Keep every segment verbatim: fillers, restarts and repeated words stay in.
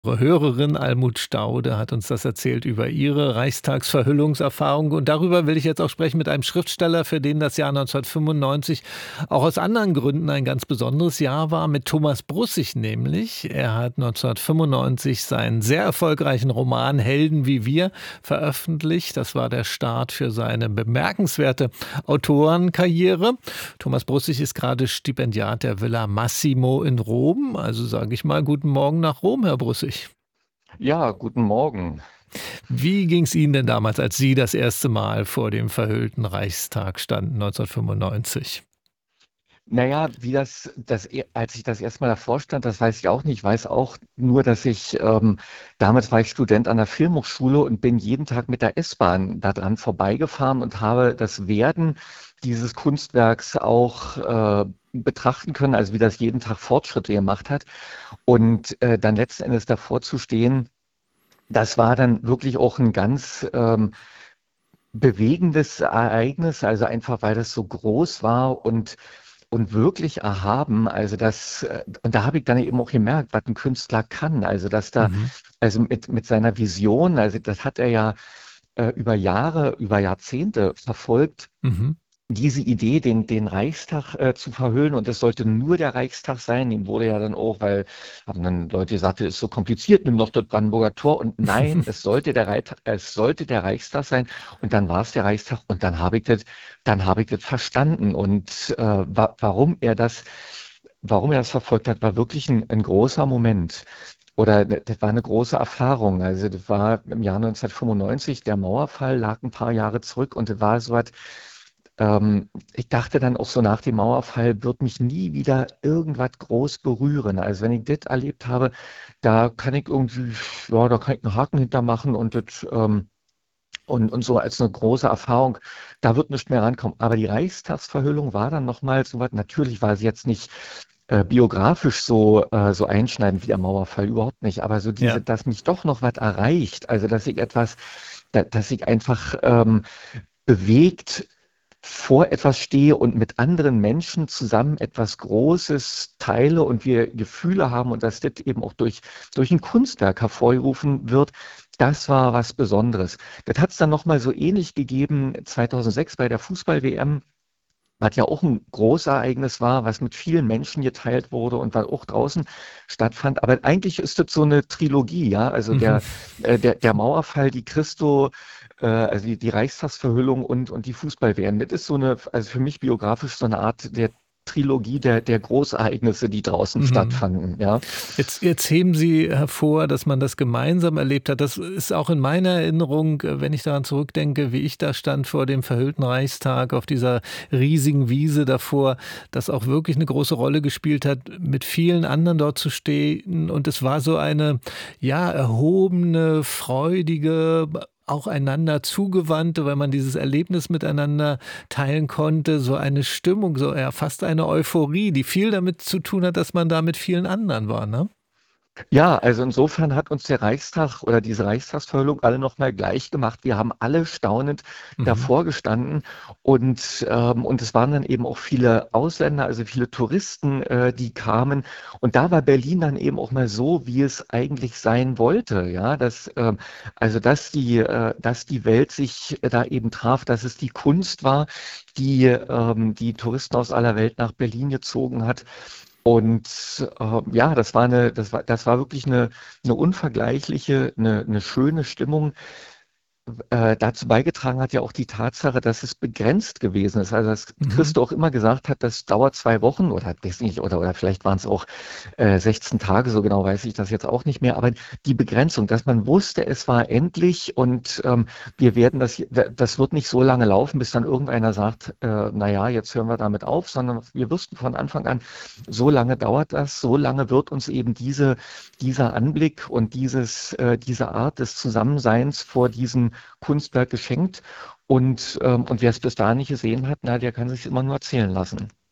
Unsere Hörerin Almut Staude hat uns das erzählt über ihre Reichstagsverhüllungserfahrung. Und darüber will ich jetzt auch sprechen mit einem Schriftsteller, für den das Jahr neunzehnhundertfünfundneunzig auch aus anderen Gründen ein ganz besonderes Jahr war, mit Thomas Brussig nämlich. Er hat neunzehnhundertfünfundneunzig seinen sehr erfolgreichen Roman Helden wie wir veröffentlicht. Das war der Start für seine bemerkenswerte Autorenkarriere. Thomas Brussig ist gerade Stipendiat der Villa Massimo in Rom. Also sage ich mal guten Morgen nach Rom, Herr Brussig. Ja, guten Morgen. Wie ging es Ihnen denn damals, als Sie das erste Mal vor dem verhüllten Reichstag standen, neunzehnhundertfünfundneunzig? Naja, wie das, das, e- als ich das erste Mal davor stand, das weiß ich auch nicht. Ich weiß auch nur, dass ich, ähm, damals war ich Student an der Filmhochschule und bin jeden Tag mit der S-Bahn da dran vorbeigefahren und habe das Werden dieses Kunstwerks auch äh, betrachten können, also wie das jeden Tag Fortschritte gemacht hat. Und äh, dann letzten Endes davor zu stehen, das war dann wirklich auch ein ganz ähm, bewegendes Ereignis, also einfach, weil das so groß war und und wirklich erhaben. Also das, äh, und da habe ich dann eben auch gemerkt, was ein Künstler kann. Also dass da, Mhm. also mit, mit seiner Vision, also das hat er ja äh, über Jahre, über Jahrzehnte verfolgt, Mhm. diese Idee, den, den Reichstag äh, zu verhüllen, und es sollte nur der Reichstag sein. Ihm wurde ja dann auch, weil haben dann Leute gesagt, das ist so kompliziert, nimm doch das Brandenburger Tor. Und nein, es sollte der Reit, es sollte der Reichstag sein. Und dann war es der Reichstag. Und dann habe ich das, dann habe ich das verstanden. Und äh, wa warum er das, warum er das verfolgt hat, war wirklich ein, ein großer Moment. Oder das war eine große Erfahrung. Also das war im Jahr neunzehnhundertfünfundneunzig, der Mauerfall lag ein paar Jahre zurück, und das war so was, ähm, ich dachte dann auch so, nach dem Mauerfall wird mich nie wieder irgendwas groß berühren. Also wenn ich das erlebt habe, da kann ich irgendwie, ja, da kann ich einen Haken hintermachen, und das, ähm, und, und so als eine große Erfahrung, da wird nichts mehr rankommen. Aber die Reichstagsverhüllung war dann nochmal so was, natürlich war sie jetzt nicht äh, biografisch so, äh, so einschneidend wie der Mauerfall, überhaupt nicht. Aber so diese, Ja. dass mich doch noch was erreicht, also dass ich etwas, da, dass ich einfach ähm, bewegt vor etwas stehe und mit anderen Menschen zusammen etwas Großes teile und wir Gefühle haben, und dass das eben auch durch, durch ein Kunstwerk hervorgerufen wird, das war was Besonderes. Das hat es dann nochmal so ähnlich gegeben zweitausendsechs bei der Fußball-W M, was ja auch ein Großereignis war, was mit vielen Menschen geteilt wurde und was auch draußen stattfand. Aber eigentlich ist das so eine Trilogie, ja. Also Mhm. der, äh, der, der Mauerfall, die Christo, äh, also die, die Reichstagsverhüllung und, und die Fußball-W M. Das ist so eine, also für mich biografisch so eine Art der Trilogie der, der Großereignisse, die draußen Mhm. stattfanden, ja. Jetzt, jetzt heben Sie hervor, dass man das gemeinsam erlebt hat. Das ist auch in meiner Erinnerung, äh, wenn ich daran zurückdenke, wie ich da stand vor dem verhüllten Reichstag auf dieser riesigen Wiese davor, das auch wirklich eine große Rolle gespielt hat, mit vielen anderen dort zu stehen. Und es war so eine, ja, erhobene, freudige, auch einander zugewandte, weil man dieses Erlebnis miteinander teilen konnte, so eine Stimmung, so ja, fast eine Euphorie, die viel damit zu tun hat, dass man da mit vielen anderen war, ne? Ja, also insofern hat uns der Reichstag oder diese Reichstagsverhüllung alle nochmal gleich gemacht. Wir haben alle staunend Mhm. davor gestanden, und, ähm, und es waren dann eben auch viele Ausländer, also viele Touristen, äh, die kamen. Und da war Berlin dann eben auch mal so, wie es eigentlich sein wollte, ja, dass, ähm, also dass die, äh, dass die Welt sich da eben traf, dass es die Kunst war, die ähm, die Touristen aus aller Welt nach Berlin gezogen hat. Und äh, ja, das war eine, das war, das war wirklich eine, eine unvergleichliche, eine, eine schöne Stimmung. Äh, dazu beigetragen hat ja auch die Tatsache, dass es begrenzt gewesen ist. Also dass Mhm. Christo auch immer gesagt hat, das dauert zwei Wochen oder weiß nicht, oder, oder vielleicht waren es auch äh, sechzehn Tage, so genau weiß ich das jetzt auch nicht mehr. Aber die Begrenzung, dass man wusste, es war endlich, und ähm, wir werden das, das wird nicht so lange laufen, bis dann irgendeiner sagt, äh, naja, jetzt hören wir damit auf, sondern wir wussten von Anfang an, so lange dauert das, so lange wird uns eben diese, dieser Anblick und dieses, äh, diese Art des Zusammenseins vor diesem Kunstwerk geschenkt. Und, ähm, und wer es bis dahin nicht gesehen hat, na, der kann sich immer nur erzählen lassen.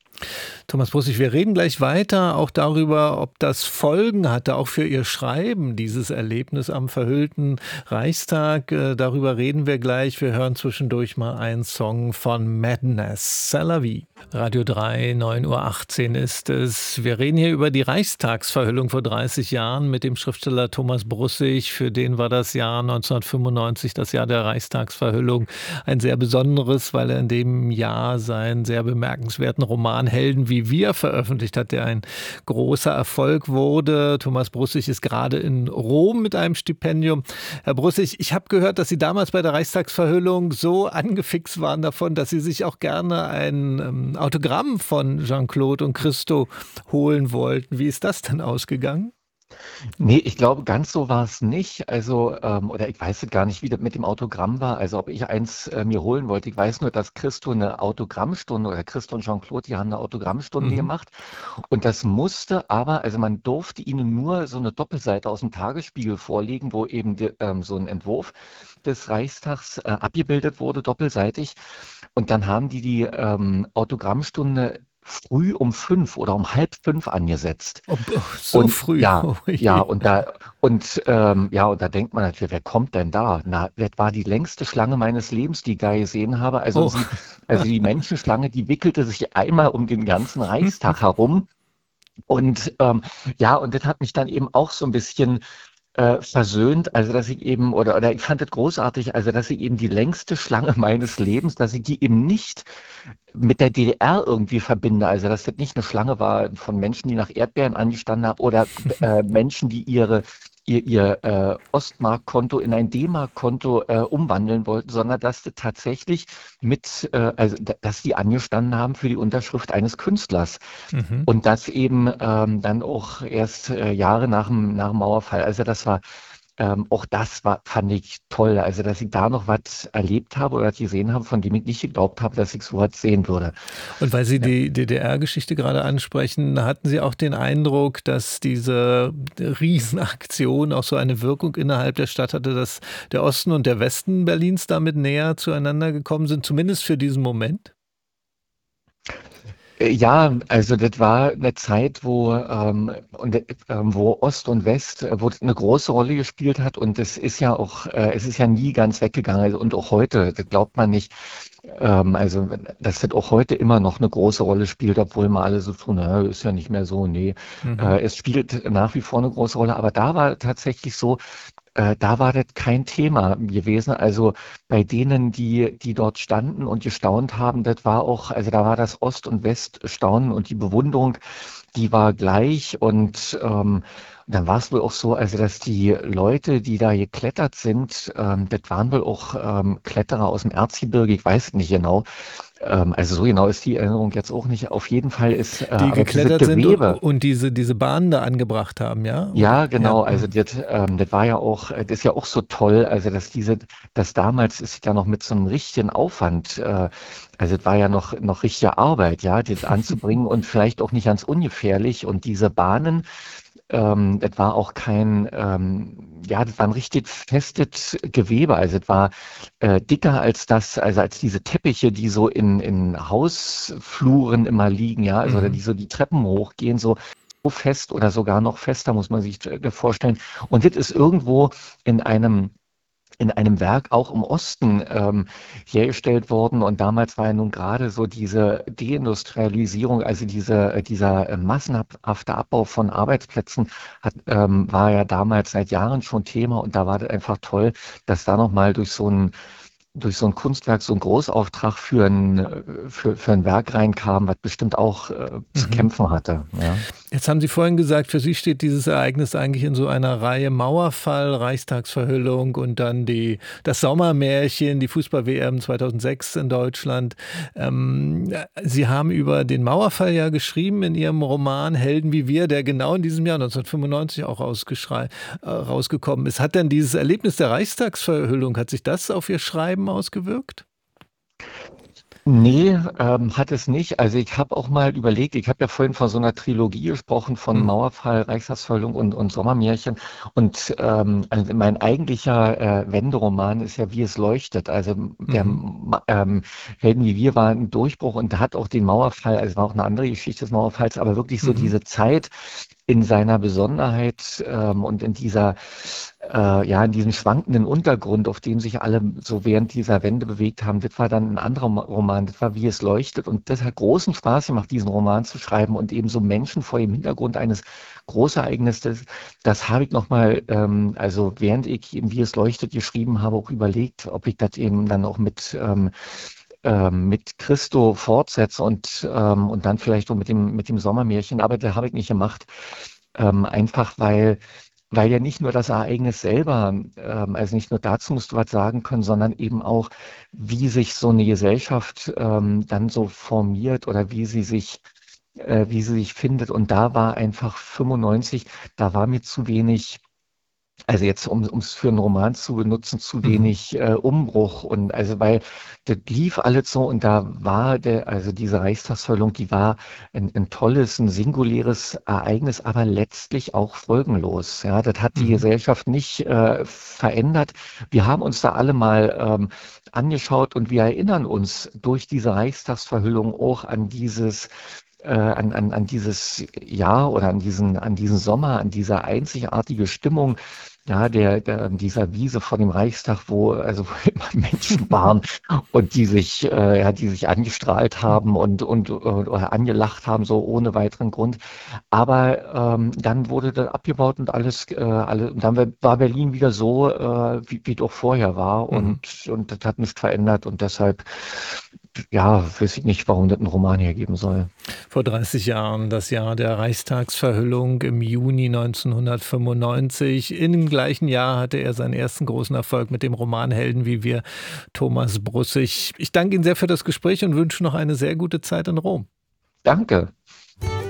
Thomas Brussig, wir reden gleich weiter auch darüber, ob das Folgen hatte, auch für Ihr Schreiben, dieses Erlebnis am verhüllten Reichstag. Äh, darüber reden wir gleich. Wir hören zwischendurch mal einen Song von Madness, C'est la vie. Radio drei, neun Uhr achtzehn ist es. Wir reden hier über die Reichstagsverhüllung vor dreißig Jahren mit dem Schriftsteller Thomas Brussig. Für den war das Jahr neunzehnhundertfünfundneunzig, das Jahr der Reichstagsverhüllung, ein sehr besonderes, weil er in dem Jahr seinen sehr bemerkenswerten Roman Helden wie wir veröffentlicht hat, der ein großer Erfolg wurde. Thomas Brussig ist gerade in Rom mit einem Stipendium. Herr Brussig, ich habe gehört, dass Sie damals bei der Reichstagsverhüllung so angefixt waren davon, dass Sie sich auch gerne ein ähm, Autogramm von Jean-Claude und Christo holen wollten. Wie ist das denn ausgegangen? Nee, ich glaube, ganz so war es nicht. Also, ähm, oder ich weiß gar nicht, wie das mit dem Autogramm war. Also, ob ich eins äh, mir holen wollte. Ich weiß nur, dass Christo eine Autogrammstunde oder Christo und Jean-Claude, die haben eine Autogrammstunde Mhm. gemacht. Und das musste aber, also man durfte ihnen nur so eine Doppelseite aus dem Tagesspiegel vorlegen, wo eben die, ähm, so ein Entwurf des Reichstags äh, abgebildet wurde, doppelseitig. Und dann haben die die ähm, Autogrammstunde früh um fünf oder um halb fünf angesetzt. Oh, so Und früh. ja, Oh ja, je. und da, und ähm, ja, und da denkt man natürlich, wer kommt denn da? Na, das war die längste Schlange meines Lebens, die ich da gesehen habe. Also Oh. sie, also die Menschenschlange, die wickelte sich einmal um den ganzen Reichstag herum. Und ähm, ja, und das hat mich dann eben auch so ein bisschen äh, versöhnt, also dass ich eben, oder, oder ich fand das großartig, also dass ich eben die längste Schlange meines Lebens, dass ich die eben nicht mit der D D R irgendwie verbinde. Also dass das nicht eine Schlange war von Menschen, die nach Erdbeeren angestanden haben oder äh, Menschen, die ihre ihr, ihr äh, Ostmark-Konto in ein D-Mark-Konto äh, umwandeln wollten, sondern dass das tatsächlich mit, äh, also da- dass die angestanden haben für die Unterschrift eines Künstlers. Mhm. Und das eben ähm, dann auch erst äh, Jahre nach dem, nach dem Mauerfall. Also das war, ähm, auch das war, fand ich toll. Also dass ich da noch was erlebt habe oder gesehen habe, von dem ich nicht geglaubt habe, dass ich so was sehen würde. Und weil Sie Ja. die D D R-Geschichte gerade ansprechen, hatten Sie auch den Eindruck, dass diese Riesenaktion auch so eine Wirkung innerhalb der Stadt hatte, dass der Osten und der Westen Berlins damit näher zueinander gekommen sind, zumindest für diesen Moment? Äh, Ja, also das war eine Zeit, wo, ähm, und, äh, ähm, wo Ost und West, äh, wo das eine große Rolle gespielt hat. Und es ist ja auch, äh, es ist ja nie ganz weggegangen. Also, und auch heute, das glaubt man nicht. Ähm, also, dass das auch heute immer noch eine große Rolle spielt, obwohl mal alle so tun, na, ist ja nicht mehr so. Nee, Mhm. äh, es spielt nach wie vor eine große Rolle. Aber da war tatsächlich so, äh, da war das kein Thema gewesen. Also bei denen, die, die dort standen und gestaunt haben, das war auch, also da war das Ost- und Weststaunen und die Bewunderung, die war gleich. Und ähm, dann war es wohl auch so, also dass die Leute, die da geklettert sind, ähm, das waren wohl auch ähm, Kletterer aus dem Erzgebirge, ich weiß es nicht genau. Ähm, also so genau ist die Erinnerung jetzt auch nicht. Auf jeden Fall ist, äh, Die aber diese geklettert sind Gewebe, und diese, diese Bahnen da angebracht haben, ja? Oder? ja, Ja. genau. Also Mhm. das, ähm, das war ja auch, äh, das ist ja auch so toll. Also dass diese, das damals ist ja noch mit so einem richtigen Aufwand. Äh, also es war ja noch noch richtige Arbeit, ja, das anzubringen und vielleicht auch nicht ganz ungefährlich. Und diese Bahnen, ähm, das war auch kein, ähm, ja, das war ein richtig festes Gewebe. Also es war äh, dicker als das, also als diese Teppiche, die so in in Hausfluren immer liegen, ja, also oder die Mhm. so die Treppen hochgehen, so so fest oder sogar noch fester, muss man sich äh, vorstellen. Und das ist irgendwo in einem in einem Werk auch im Osten ähm, hergestellt worden. Und damals war ja nun gerade so diese Deindustrialisierung, also diese, äh, dieser äh, massenhafte Abbau von Arbeitsplätzen, hat, ähm, war ja damals seit Jahren schon Thema. Und da war das einfach toll, dass da nochmal durch so ein durch so ein Kunstwerk so ein Großauftrag für ein, äh, für, für ein Werk reinkam, was bestimmt auch äh, zu Mhm. kämpfen hatte. Ja. Jetzt haben Sie vorhin gesagt, für Sie steht dieses Ereignis eigentlich in so einer Reihe Mauerfall, Reichstagsverhüllung und dann die, das Sommermärchen, die Fußball-W M zweitausendsechs in Deutschland. Ähm, Sie haben über den Mauerfall ja geschrieben in Ihrem Roman Helden wie wir, der genau in diesem Jahr neunzehnhundertfünfundneunzig auch rausgeschrei- äh, rausgekommen ist. Hat denn dieses Erlebnis der Reichstagsverhüllung, hat sich das auf Ihr Schreiben ausgewirkt? Nee, ähm, hat es nicht. Also ich habe auch mal überlegt, ich habe ja vorhin von so einer Trilogie gesprochen, von Mhm. Mauerfall, Reichstagsverletzung und, und Sommermärchen. Und ähm, also mein eigentlicher äh, Wenderoman ist ja Wie es leuchtet. Also der Mhm. Ma- ähm, Helden wie wir war ein Durchbruch und hat auch den Mauerfall, also es war auch eine andere Geschichte des Mauerfalls, aber wirklich so Mhm. diese Zeit in seiner Besonderheit ähm, und in dieser, äh, ja, in diesem schwankenden Untergrund, auf dem sich alle so während dieser Wende bewegt haben, das war dann ein anderer Ma- Roman, das war Wie es leuchtet und das hat großen Spaß gemacht, diesen Roman zu schreiben und eben so Menschen vor dem Hintergrund eines Großereignisses, das habe ich nochmal, ähm, also während ich eben Wie es leuchtet geschrieben habe, auch überlegt, ob ich das eben dann auch mit ähm, ähm, mit Christo fortsetze und, ähm, und dann vielleicht auch mit dem, mit dem Sommermärchen, aber das habe ich nicht gemacht. Ähm, einfach weil, weil ja nicht nur das Ereignis selber, ähm, also nicht nur dazu musst du was sagen können, sondern eben auch, wie sich so eine Gesellschaft ähm, dann so formiert oder wie sie sich, äh, wie sie sich findet. Und da war einfach fünfundneunzig, da war mir zu wenig. Also jetzt, um es für einen Roman zu benutzen, zu Mhm. wenig äh, Umbruch und also weil das lief alles so und da war der, also diese Reichstagsverletzung, die war ein, ein tolles, ein singuläres Ereignis, aber letztlich auch folgenlos. Ja, das hat die Mhm. Gesellschaft nicht äh, verändert. Wir haben uns da alle mal ähm, angeschaut und wir erinnern uns durch diese Reichstagsverhüllung auch an dieses äh, an, an, an dieses Jahr oder an diesen, an diesen Sommer, an diese einzigartige Stimmung, ja, der, der, dieser Wiese vor dem Reichstag, wo also wo immer Menschen waren und die sich, äh, ja, die sich angestrahlt haben und, und, und oder angelacht haben, so ohne weiteren Grund. Aber ähm, dann wurde das abgebaut und alles, äh, alle, und dann war war Berlin wieder so, äh, wie, wie doch vorher war Mhm. und, und das hat nichts verändert und deshalb, ja, weiß ich nicht, warum das einen Roman hier geben soll. Vor dreißig Jahren, das Jahr der Reichstagsverhüllung im Juni neunzehnhundertfünfundneunzig. Im gleichen Jahr hatte er seinen ersten großen Erfolg mit dem Roman Helden wie wir, Thomas Brussig. Ich danke Ihnen sehr für das Gespräch und wünsche noch eine sehr gute Zeit in Rom. Danke.